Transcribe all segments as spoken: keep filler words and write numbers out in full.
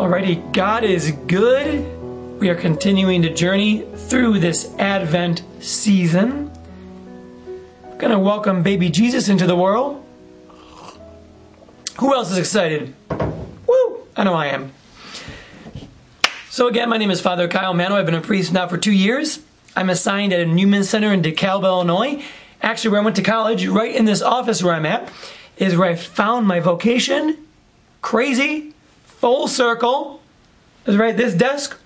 Alrighty, God is good. We are continuing to journey through this Advent season. I'm gonna welcome baby Jesus into the world. Who else is excited? Woo! I know I am. So again, my name is Father Kyle Mano. I've been a priest now for two years. I'm assigned at a Newman Center in DeKalb, Illinois. Actually, where I went to college, right in this office where I'm at, is where I found my vocation. Crazy. Full circle. It was right at this desk.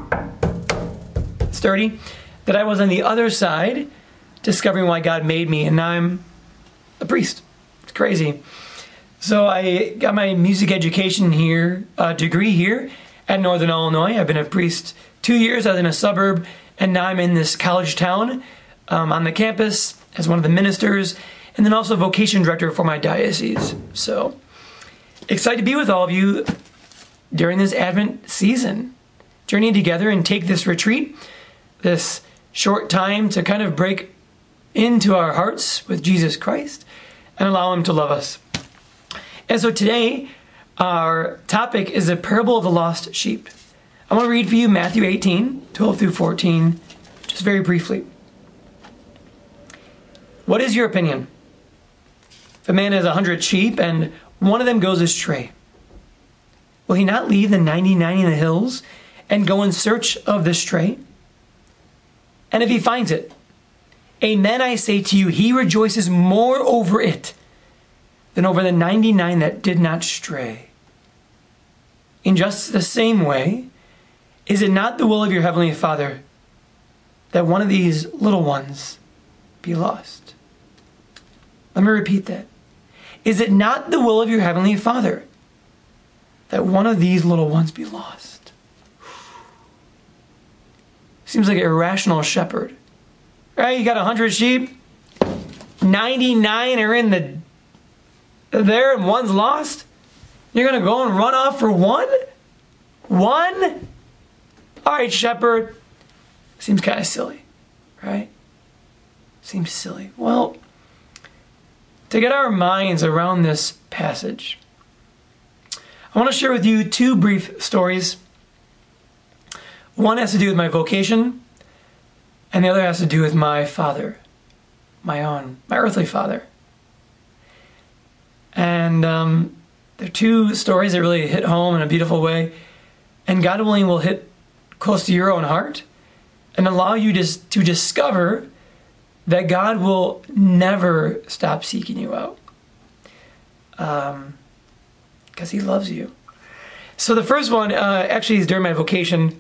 Sturdy. That I was on the other side, discovering why God made me, and now I'm a priest. It's crazy. So I got my music education here, uh, degree here at Northern Illinois. I've been a priest two years. I was in a suburb, and now I'm in this college town um, on the campus as one of the ministers, and then also vocation director for my diocese. So excited to be with all of you during this Advent season, journeying together and take this retreat, this short time to kind of break into our hearts with Jesus Christ and allow Him to love us. And so today, our topic is the parable of the lost sheep. I want to read for you Matthew eighteen, twelve through fourteen, just very briefly. What is your opinion? If a man has a hundred sheep and one of them goes astray, will he not leave the ninety-nine in the hills and go in search of the stray? And if he finds it, amen, I say to you, he rejoices more over it than over the ninety-nine that did not stray. In just the same way, is it not the will of your heavenly Father that one of these little ones be lost? Let me repeat that. Is it not the will of your heavenly Father that one of these little ones be lost? Seems like an irrational shepherd. Right? You got a hundred sheep, ninety-nine are in the there and one's lost. You're gonna go and run off for one? One? All right, shepherd. Seems kind of silly, right? Seems silly. Well, to get our minds around this passage, I want to share with you two brief stories. One has to do with my vocation, and the other has to do with my father, my own, my earthly father. And um, they're two stories that really hit home in a beautiful way, and God willing will hit close to your own heart and allow you to, to discover that God will never stop seeking you out. Um, because He loves you. So the first one uh, actually is during my vocation.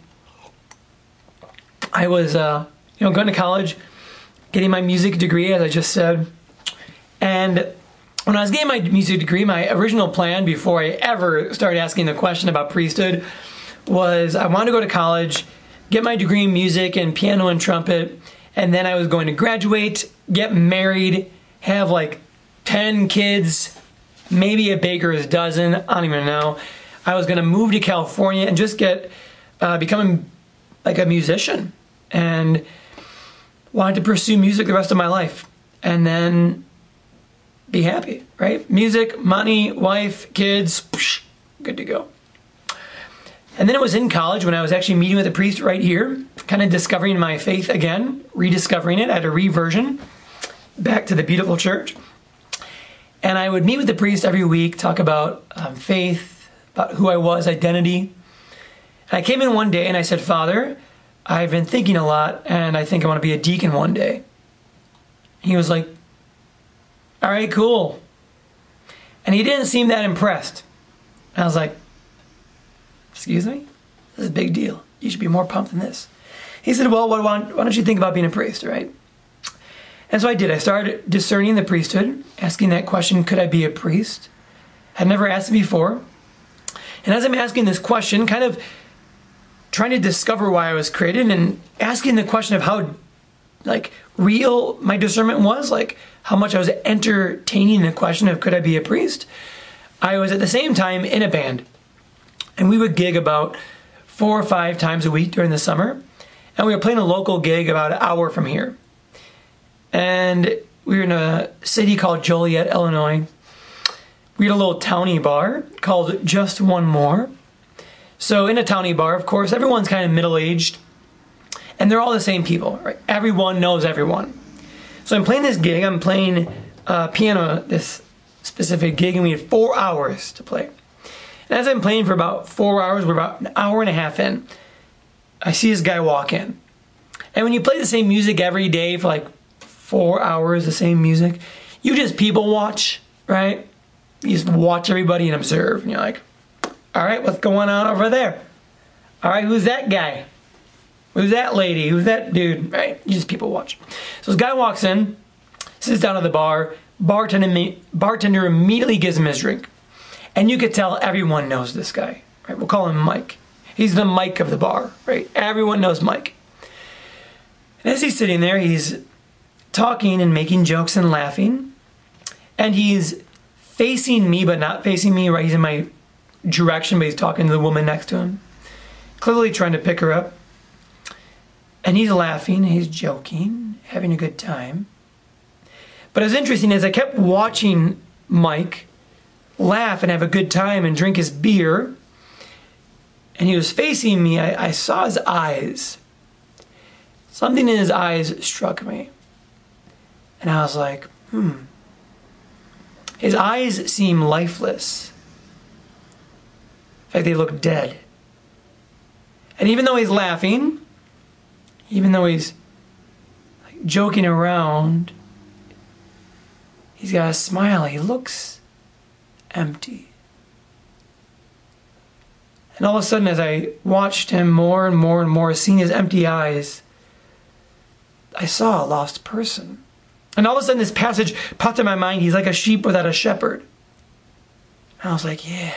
I was uh, you know, going to college, getting my music degree, as I just said. And when I was getting my music degree, my original plan before I ever started asking the question about priesthood was I wanted to go to college, get my degree in music and piano and trumpet, and then I was going to graduate, get married, have like ten kids, maybe a baker's dozen, I don't even know. I was going to move to California and just get, uh, become like a musician, and wanted to pursue music the rest of my life, and then be happy, right? Music, money, wife, kids, psh, good to go. And then it was in college when I was actually meeting with a priest right here, kind of discovering my faith again, rediscovering it at a reversion back to the beautiful church. And I would meet with the priest every week, talk about um, faith, about who I was, identity. And I came in one day and I said, Father, I've been thinking a lot and I think I want to be a deacon one day. He was like, all right, cool. And he didn't seem that impressed. I was like, excuse me? This is a big deal. You should be more pumped than this. He said, well, why don't you think about being a priest, right? And so I did. I started discerning the priesthood, asking that question, could I be a priest? I'd never asked it before. And as I'm asking this question, kind of trying to discover why I was created and asking the question of how like real my discernment was, like how much I was entertaining the question of could I be a priest, I was at the same time in a band. And we would gig about four or five times a week during the summer. And we were playing a local gig about an hour from here. And we were in a city called Joliet, Illinois. We had a little towny bar called Just One More. So in a towny bar, of course, everyone's kind of middle-aged, and they're all the same people, right? Everyone knows everyone. So I'm playing this gig, I'm playing uh, piano, this specific gig, and we had four hours to play. And as I'm playing for about four hours, we're about an hour and a half in, I see this guy walk in. And when you play the same music every day for like four hours, the same music, you just people watch, right? You just watch everybody and observe, and you're like, all right, what's going on over there? All right, who's that guy? Who's that lady? Who's that dude? Right? You just people watch. So this guy walks in, sits down at the bar, bartender, bartender immediately gives him his drink. And you could tell everyone knows this guy, right? We'll call him Mike. He's the Mike of the bar, right? Everyone knows Mike. And as he's sitting there, he's talking and making jokes and laughing. And he's facing me, but not facing me, right? He's in my direction, but he's talking to the woman next to him, clearly trying to pick her up. And he's laughing, he's joking, having a good time. But it's interesting, as I kept watching Mike laugh and have a good time and drink his beer, and he was facing me, I, I saw his eyes. Something in his eyes struck me. And I was like, hmm. His eyes seem lifeless. In fact, they look dead. And even though he's laughing, even though he's like joking around, he's got a smile. He looks empty. And all of a sudden, as I watched him more and more and more, seeing his empty eyes, I saw a lost person. And all of a sudden, this passage popped in my mind. He's like a sheep without a shepherd. And I was like, yeah.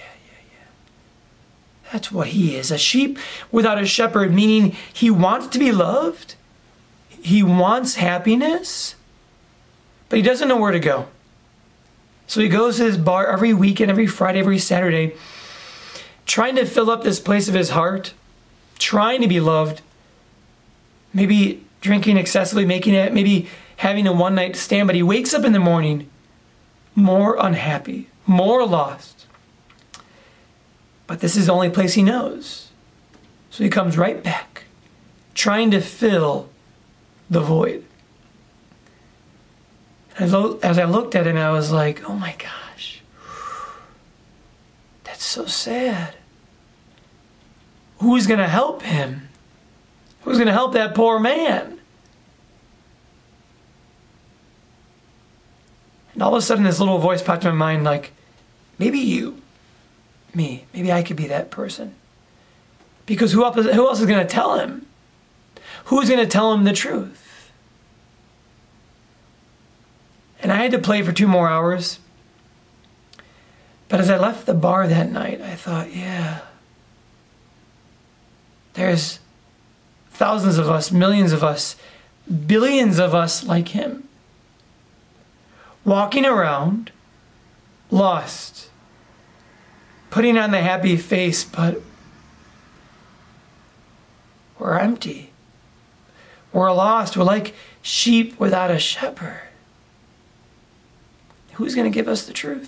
That's what he is, a sheep without a shepherd, meaning he wants to be loved, he wants happiness, but he doesn't know where to go. So he goes to this bar every weekend, every Friday, every Saturday, trying to fill up this place of his heart, trying to be loved, maybe drinking excessively, making it, maybe having a one-night stand, but he wakes up in the morning more unhappy, more lost. But this is the only place he knows. So he comes right back, trying to fill the void. As I looked at him, I was like, oh my gosh, that's so sad. Who's going to help him? Who's going to help that poor man? And all of a sudden, this little voice popped in my mind like, maybe you. Me. Maybe I could be that person. Because who else, who else is going to tell him? Who's going to tell him the truth? And I had to play for two more hours. But as I left the bar that night, I thought, yeah, there's thousands of us, millions of us, billions of us like him. Walking around, lost, putting on the happy face, but we're empty. We're lost. We're like sheep without a shepherd. Who's going to give us the truth?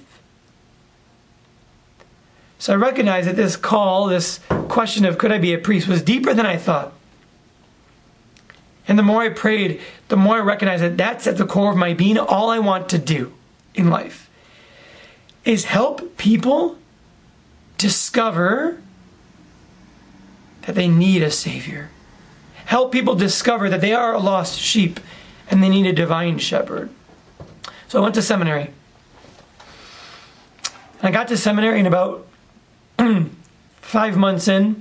So I recognize that this call, this question of could I be a priest, was deeper than I thought. And the more I prayed, the more I recognized that that's at the core of my being. All I want to do in life is help people discover that they need a Savior. Help people discover that they are a lost sheep and they need a divine shepherd. So I went to seminary. I got to seminary and about five months in,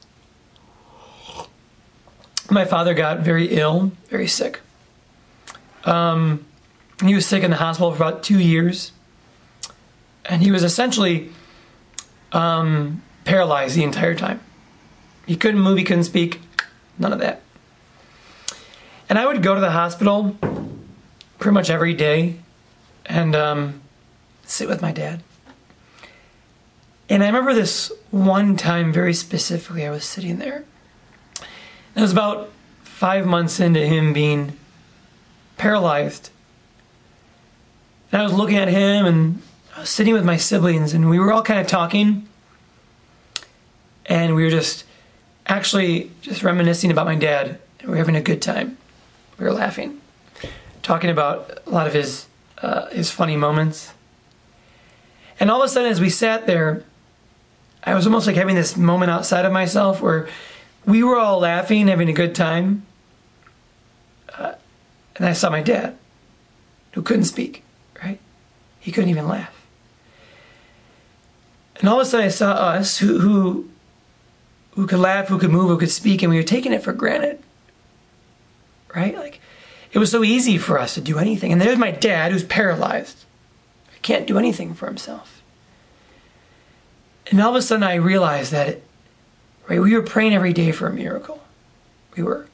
my father got very ill, very sick. Um, he was sick in the hospital for about two years. And he was essentially um, paralyzed the entire time. He couldn't move, he couldn't speak, none of that. And I would go to the hospital pretty much every day and um, sit with my dad. And I remember this one time very specifically, I was sitting there. It was about five months into him being paralyzed. And I was looking at him and I was sitting with my siblings and we were all kind of talking. and we were just actually just reminiscing about my dad, and we were having a good time. We were laughing, talking about a lot of his uh, his funny moments. And all of a sudden, as we sat there, I was almost like having this moment outside of myself where we were all laughing, having a good time. Uh, and I saw my dad, who couldn't speak, right? He couldn't even laugh. And all of a sudden I saw us, who, who, who could laugh, who could move, who could speak, and we were taking it for granted, right? Like, it was so easy for us to do anything. And there's my dad, who's paralyzed. He can't do anything for himself. And all of a sudden I realized that, it, right, we were praying every day for a miracle. We were.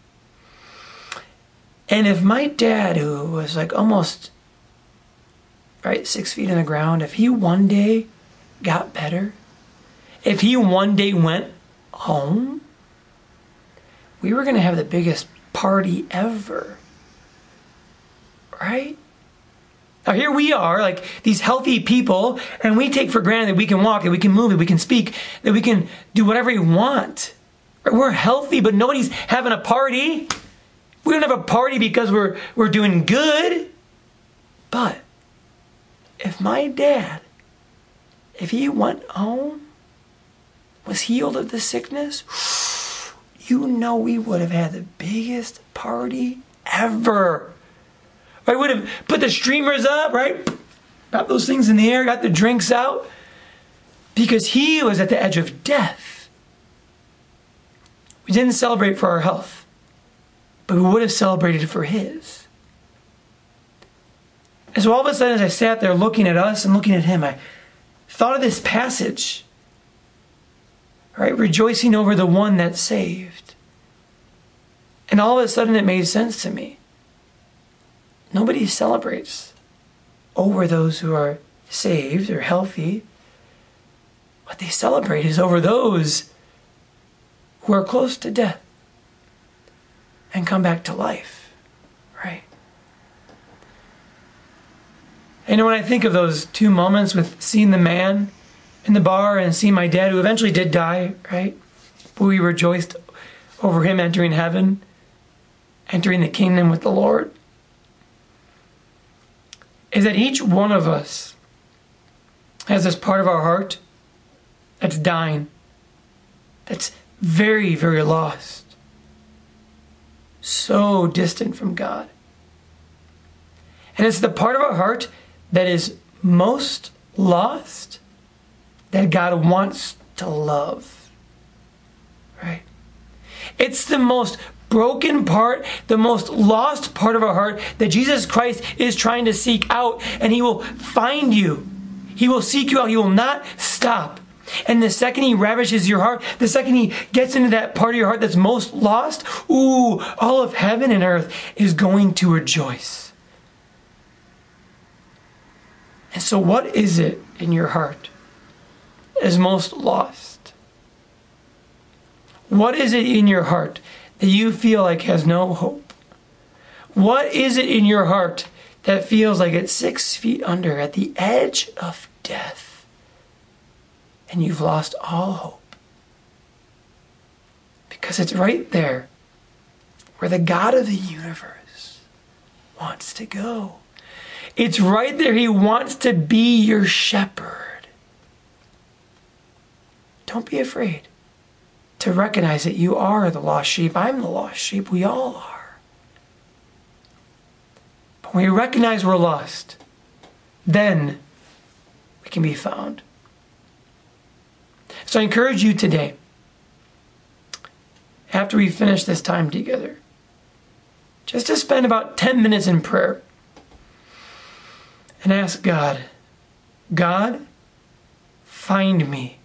And if my dad, who was like almost, right, six feet in the ground, if he one day got better, if he one day went home, we were going to have the biggest party ever. Right? Now here we are, like these healthy people, and we take for granted that we can walk, that we can move, that we can speak, that we can do whatever we want. We're healthy, but nobody's having a party. We don't have a party because we're we're doing good. But if my dad, if he went home, was healed of the sickness, you know we would have had the biggest party ever. I would have put the streamers up, right? Got those things in the air, got the drinks out. Because he was at the edge of death. We didn't celebrate for our health, but we would have celebrated for his. And so all of a sudden, as I sat there looking at us and looking at him, I thought of this passage, right? Rejoicing over the one that saved. And all of a sudden, it made sense to me. Nobody celebrates over those who are saved or healthy. What they celebrate is over those who are close to death and come back to life, right? And when I think of those two moments with seeing the man in the bar and seeing my dad, who eventually did die, right? But we rejoiced over him entering heaven, entering the kingdom with the Lord. Is that each one of us has this part of our heart that's dying, that's very, very lost, so distant from God. And it's the part of our heart that is most lost that God wants to love, right? It's the most broken part, the most lost part of our heart that Jesus Christ is trying to seek out, and he will find you. He will seek you out. He will not stop. And the second he ravishes your heart, the second he gets into that part of your heart that's most lost, ooh, all of heaven and earth is going to rejoice. And so what is it in your heart that is most lost? What is it in your heart that you feel like has no hope? What is it in your heart that feels like it's six feet under, at the edge of death, and you've lost all hope? Because it's right there where the God of the universe wants to go. It's right there. He wants to be your shepherd. Don't be afraid to recognize that you are the lost sheep. I'm the lost sheep. We all are. But when we recognize we're lost, then we can be found. So I encourage you today, after we finish this time together, just to spend about ten minutes in prayer and ask God, God, find me.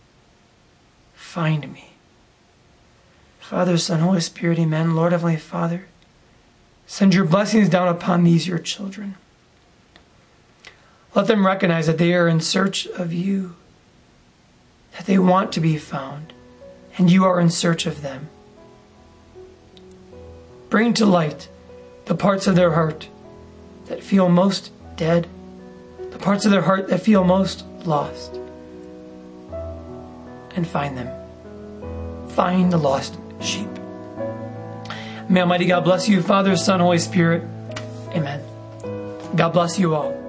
Find me. Father, Son, Holy Spirit, amen. Lord, Heavenly Father, send your blessings down upon these, your children. Let them recognize that they are in search of you, that they want to be found, and you are in search of them. Bring to light the parts of their heart that feel most dead, the parts of their heart that feel most lost, and find them. find the lost sheep. May Almighty God bless you, Father, Son, Holy Spirit. Amen. God bless you all.